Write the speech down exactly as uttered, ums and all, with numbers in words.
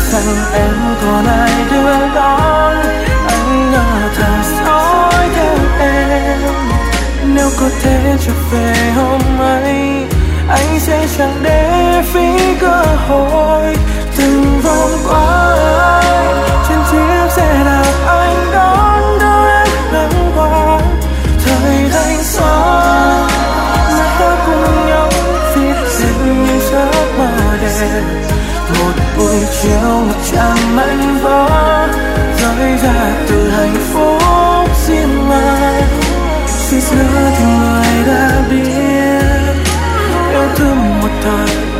rằng em còn ai đưa đón. Anh ngỡ thà dõi theo em, nếu có thể trở về hôm ấy anh sẽ chẳng để phí cơ hội. Từng vòng qua anh trên chiếc xe đạp anh đón đưa em ngang qua thời thanh xuân, mà ta cùng nhau viết lên những giấc mơ đẹp. Một buổi chiều ngập tràn mảnh vỡ rơi ra từ hạnh phúc riêng anh. Suýt nữa thì người đã biết yêu thương một thời